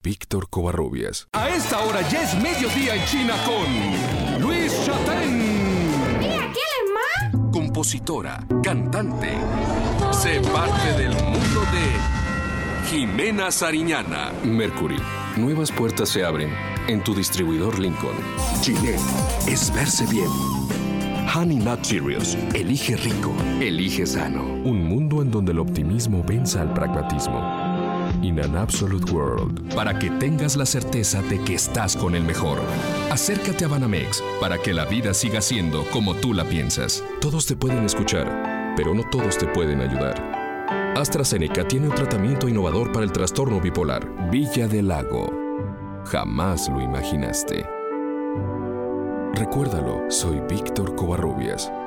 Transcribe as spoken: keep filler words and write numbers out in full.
Víctor Covarrubias. A esta hora ya es mediodía en China con Luis Chatén. Mira, ¿quién es más? Compositora, cantante. Sé parte del mundo de Jimena Sariñana. Mercury. Nuevas puertas se abren en tu distribuidor Lincoln. Gillette es verse bien. Honey Nut Cheerios. Elige rico. Elige sano. Un mundo en donde el optimismo venza al pragmatismo. In an absolute world. Para que tengas la certeza de que estás con el mejor. Acércate a Banamex para que la vida siga siendo como tú la piensas. Todos te pueden escuchar, pero no todos te pueden ayudar. AstraZeneca tiene un tratamiento innovador para el trastorno bipolar. Villa del Lago. Jamás lo imaginaste. Recuérdalo, soy Víctor Covarrubias.